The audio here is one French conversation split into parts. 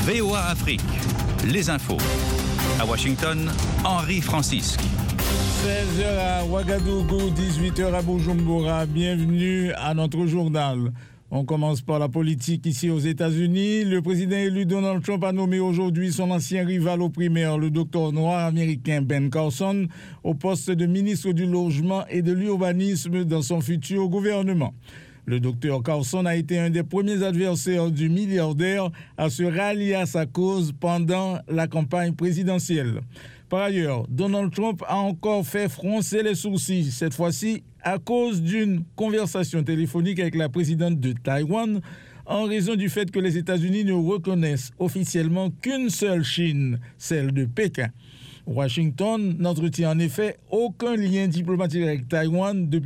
VOA Afrique, les infos. À Washington, Henri Francisque. 16h à Ouagadougou, 18h à Bujumbura. Bienvenue à notre journal. On commence par la politique ici aux États-Unis. Le président élu Donald Trump a nommé aujourd'hui son ancien rival aux primaires, le docteur noir américain Ben Carson, au poste de ministre du Logement et de l'Urbanisme dans son futur gouvernement. Le docteur Carson a été un des premiers adversaires du milliardaire à se rallier à sa cause pendant la campagne présidentielle. Par ailleurs, Donald Trump a encore fait froncer les sourcils, cette fois-ci à cause d'une conversation téléphonique avec la présidente de Taïwan, en raison du fait que les États-Unis ne reconnaissent officiellement qu'une seule Chine, celle de Pékin. Washington n'entretient en effet aucun lien diplomatique avec Taïwan depuis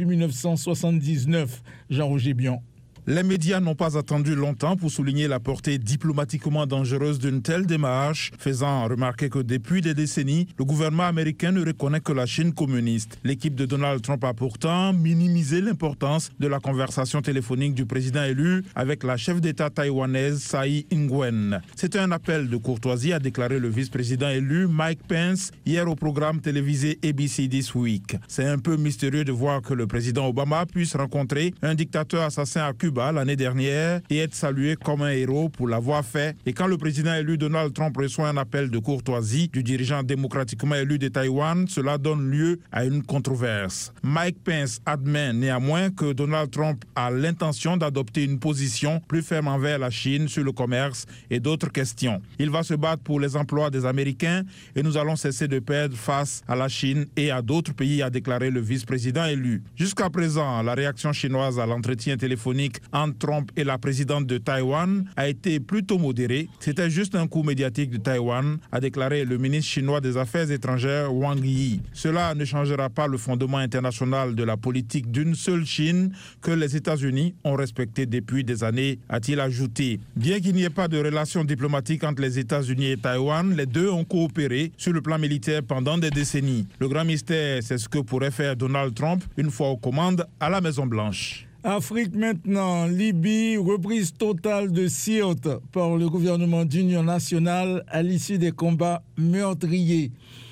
1979. Jean-Roger Bion. Les médias n'ont pas attendu longtemps pour souligner la portée diplomatiquement dangereuse d'une telle démarche, faisant remarquer que depuis des décennies, le gouvernement américain ne reconnaît que la Chine communiste. L'équipe de Donald Trump a pourtant minimisé l'importance de la conversation téléphonique du président élu avec la chef d'État taïwanaise Tsai Ing-wen. C'était un appel de courtoisie, a déclaré le vice-président élu Mike Pence hier au programme télévisé ABC This Week. C'est un peu mystérieux de voir que le président Obama puisse rencontrer un dictateur assassin à Cuba l'année dernière et être salué comme un héros pour l'avoir fait. Et quand le président élu Donald Trump reçoit un appel de courtoisie du dirigeant démocratiquement élu de Taïwan, cela donne lieu à une controverse. Mike Pence admet néanmoins que Donald Trump a l'intention d'adopter une position plus ferme envers la Chine sur le commerce et d'autres questions. Il va se battre pour les emplois des Américains et nous allons cesser de perdre face à la Chine et à d'autres pays, a déclaré le vice-président élu. Jusqu'à présent, la réaction chinoise à l'entretien téléphonique entre Trump et la présidente de Taïwan a été plutôt modérée. C'était juste un coup médiatique de Taïwan, a déclaré le ministre chinois des Affaires étrangères Wang Yi. Cela ne changera pas le fondement international de la politique d'une seule Chine que les États-Unis ont respecté depuis des années, a-t-il ajouté. Bien qu'il n'y ait pas de relations diplomatiques entre les États-Unis et Taïwan, les deux ont coopéré sur le plan militaire pendant des décennies. Le grand mystère, c'est ce que pourrait faire Donald Trump une fois aux commandes à la Maison-Blanche. Afrique maintenant, Libye, reprise totale de Sirte par le gouvernement d'union nationale à l'issue des combats meurtriers.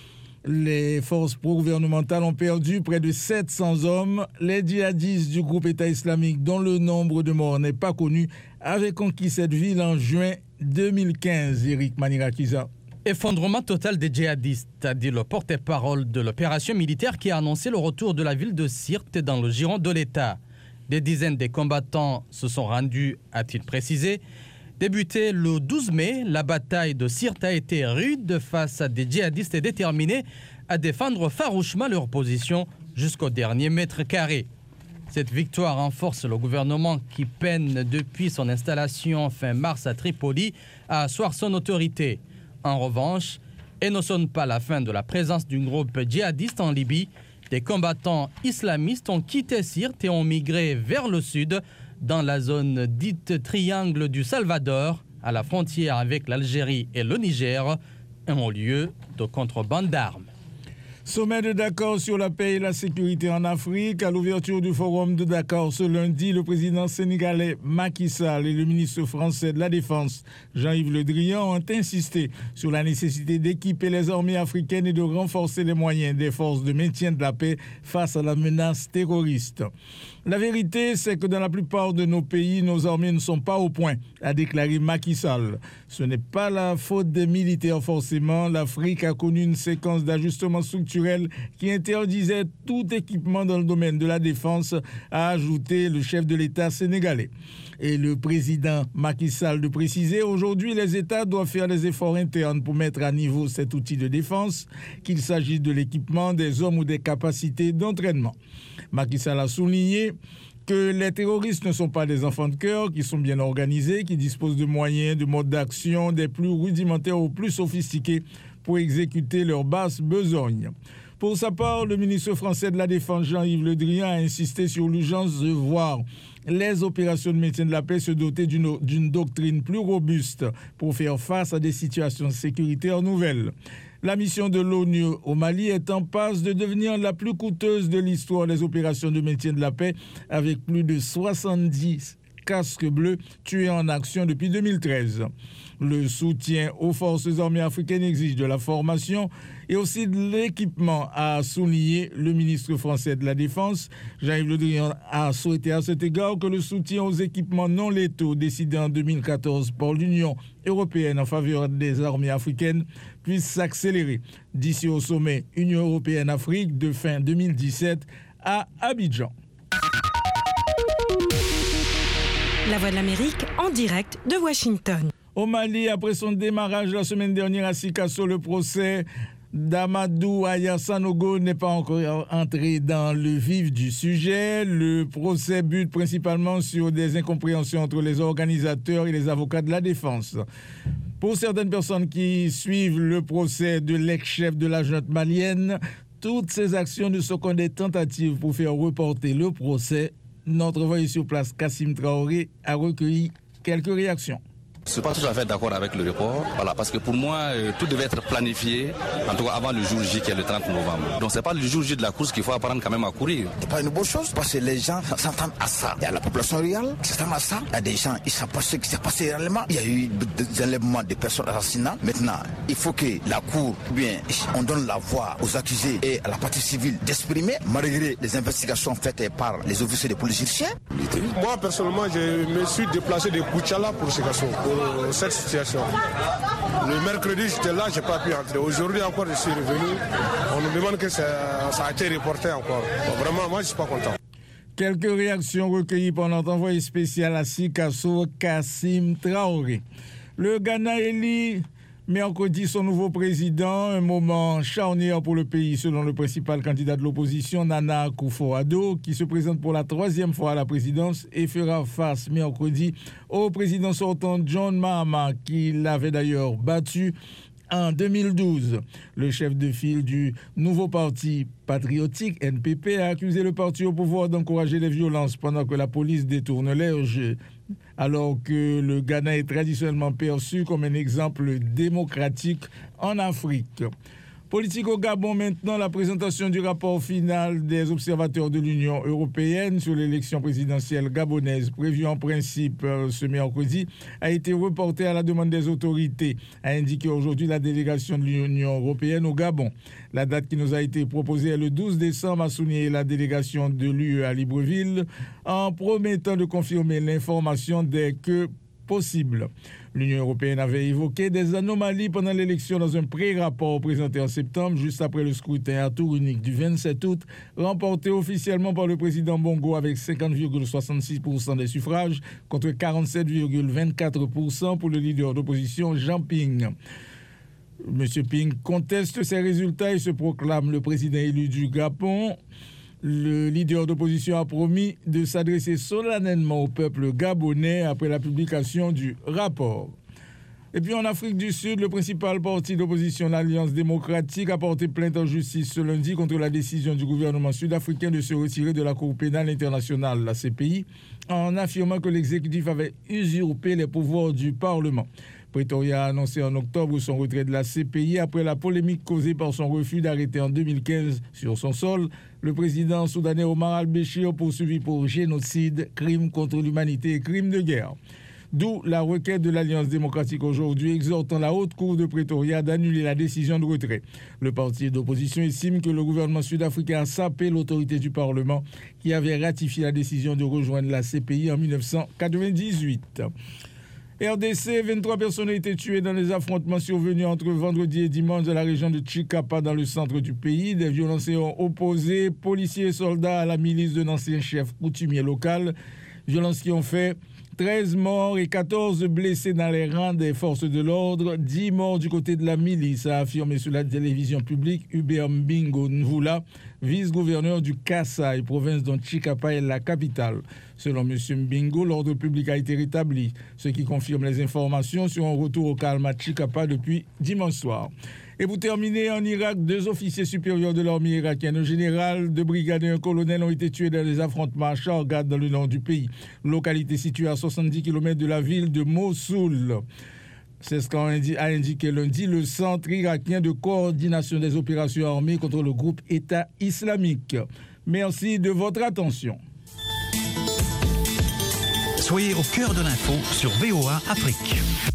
Les forces pro-gouvernementales ont perdu près de 700 hommes. Les djihadistes du groupe État islamique, dont le nombre de morts n'est pas connu, avaient conquis cette ville en juin 2015. Eric Manirakiza. Effondrement total des djihadistes, a dit le porte-parole de l'opération militaire qui a annoncé le retour de la ville de Sirte dans le giron de l'État. Des dizaines de combattants se sont rendus, a-t-il précisé. Débutée le 12 mai, la bataille de Sirte a été rude face à des djihadistes déterminés à défendre farouchement leur position jusqu'au dernier mètre carré. Cette victoire renforce le gouvernement qui peine depuis son installation fin mars à Tripoli à asseoir son autorité. En revanche, elle ne sonne pas la fin de la présence d'un groupe djihadiste en Libye. Des combattants islamistes ont quitté Sirte et ont migré vers le sud, dans la zone dite Triangle du Salvador, à la frontière avec l'Algérie et le Niger, un haut lieu de contrebande d'armes. Sommet de Dakar sur la paix et la sécurité en Afrique. À l'ouverture du forum de Dakar ce lundi, le président sénégalais Macky Sall et le ministre français de la Défense, Jean-Yves Le Drian, ont insisté sur la nécessité d'équiper les armées africaines et de renforcer les moyens des forces de maintien de la paix face à la menace terroriste. La vérité, c'est que dans la plupart de nos pays, nos armées ne sont pas au point, a déclaré Macky Sall. Ce n'est pas la faute des militaires forcément. L'Afrique a connu une séquence d'ajustements structurels qui interdisait tout équipement dans le domaine de la défense, a ajouté le chef de l'État sénégalais. Et le président Macky Sall de préciser, aujourd'hui, les États doivent faire des efforts internes pour mettre à niveau cet outil de défense, qu'il s'agisse de l'équipement, des hommes ou des capacités d'entraînement. Macky Sall a souligné que les terroristes ne sont pas des enfants de cœur, qui sont bien organisés, qui disposent de moyens, de modes d'action, des plus rudimentaires aux plus sophistiqués pour exécuter leurs basses besognes. Pour sa part, le ministre français de la Défense, Jean-Yves Le Drian, a insisté sur l'urgence de voir les opérations de maintien de la paix se doter d'une doctrine plus robuste pour faire face à des situations sécuritaires nouvelles. La mission de l'ONU au Mali est en passe de devenir la plus coûteuse de l'histoire des opérations de maintien de la paix, avec plus de 70 casques bleus tués en action depuis 2013. Le soutien aux forces armées africaines exige de la formation et aussi de l'équipement, a souligné le ministre français de la Défense. Jean-Yves Le Drian a souhaité à cet égard que le soutien aux équipements non létaux décidé en 2014 par l'Union européenne en faveur des armées africaines puisse s'accélérer d'ici au sommet Union européenne-Afrique de fin 2017 à Abidjan. La Voix de l'Amérique en direct de Washington. Au Mali, après son démarrage la semaine dernière à Sikasso, le procès d'Amadou Aya Sanogo n'est pas encore entré dans le vif du sujet. Le procès bute principalement sur des incompréhensions entre les organisateurs et les avocats de la défense. Pour certaines personnes qui suivent le procès de l'ex-chef de la junte malienne, toutes ces actions ne sont que des tentatives pour faire reporter le procès. Notre envoyé sur place, Kassim Traoré, a recueilli quelques réactions. Je ne suis pas tout à fait d'accord avec le report, parce que pour moi, tout devait être planifié, en tout cas avant le jour J qui est le 30 novembre. Donc ce n'est pas le jour J de la course qu'il faut apprendre quand même à courir. Ce n'est pas une bonne chose, parce que les gens s'entendent à ça. Il y a la population rurale qui s'entend à ça. Il y a des gens, ils ne savent pas ce qui s'est passé réellement. Il y a eu des enlèvements de personnes assassinées. Maintenant, il faut que la cour, on donne la voix aux accusés et à la partie civile d'exprimer, malgré les investigations faites par les officiers de police égyptiens. Moi, personnellement, je me suis déplacé de Bouchala pour ces garçons. Cette situation. Le mercredi, j'étais là, je n'ai pas pu entrer. Aujourd'hui encore, je suis revenu. On nous demande que ça a été reporté encore. Donc, vraiment, moi, je ne suis pas content. Quelques réactions recueillies par notre envoyé spécial à Sikasso, Kassim Traoré. Le Ghana élit mercredi son nouveau président, un moment charnière pour le pays selon le principal candidat de l'opposition, Nana Akufo-Addo, qui se présente pour la 3e fois à la présidence et fera face mercredi au président sortant John Mahama, qui l'avait d'ailleurs battu en 2012. Le chef de file du nouveau parti patriotique, NPP, a accusé le parti au pouvoir d'encourager les violences pendant que la police détourne leur jeu, alors que le Ghana est traditionnellement perçu comme un exemple démocratique en Afrique. Politique au Gabon maintenant, la présentation du rapport final des observateurs de l'Union européenne sur l'élection présidentielle gabonaise prévue en principe ce mercredi a été reportée à la demande des autorités, a indiqué aujourd'hui la délégation de l'Union européenne au Gabon. La date qui nous a été proposée est le 12 décembre, a souligné la délégation de l'UE à Libreville, en promettant de confirmer l'information dès que possible. L'Union européenne avait évoqué des anomalies pendant l'élection dans un pré-rapport présenté en septembre, juste après le scrutin à tour unique du 27 août, remporté officiellement par le président Bongo avec 50,66% des suffrages contre 47,24% pour le leader d'opposition Jean Ping. Monsieur Ping conteste ces résultats et se proclame le président élu du Gabon. Le leader d'opposition a promis de s'adresser solennellement au peuple gabonais après la publication du rapport. Et puis en Afrique du Sud, le principal parti d'opposition, l'Alliance démocratique, a porté plainte en justice ce lundi contre la décision du gouvernement sud-africain de se retirer de la Cour pénale internationale, la CPI, en affirmant que l'exécutif avait usurpé les pouvoirs du Parlement. Pretoria a annoncé en octobre son retrait de la CPI après la polémique causée par son refus d'arrêter en 2015 sur son sol le président soudanais Omar al-Béchir poursuivi pour génocide, crimes contre l'humanité et crimes de guerre. D'où la requête de l'Alliance démocratique aujourd'hui exhortant la Haute Cour de Pretoria d'annuler la décision de retrait. Le parti d'opposition estime que le gouvernement sud-africain a sapé l'autorité du Parlement qui avait ratifié la décision de rejoindre la CPI en 1998. RDC, 23 personnes ont été tuées dans les affrontements survenus entre vendredi et dimanche dans la région de Chikapa dans le centre du pays. Des violences ont opposé policiers et soldats à la milice d'un ancien chef coutumier local. Violences qui ont fait 13 morts et 14 blessés dans les rangs des forces de l'ordre, 10 morts du côté de la milice, a affirmé sur la télévision publique Hubert Mbingo Nvula, vice-gouverneur du Kasaï, province dont Chikapa est la capitale. Selon M. Mbingo, l'ordre public a été rétabli, ce qui confirme les informations sur un retour au calme à Chikapa depuis dimanche soir. Et pour terminer, en Irak, 2 officiers supérieurs de l'armée irakienne, un général de brigade et un colonel ont été tués dans les affrontements à Shargad dans le nord du pays, localité située à 70 km de la ville de Mossoul. C'est ce qu'a indiqué lundi le Centre irakien de coordination des opérations armées contre le groupe État islamique. Merci de votre attention. Soyez au cœur de l'info sur VOA Afrique.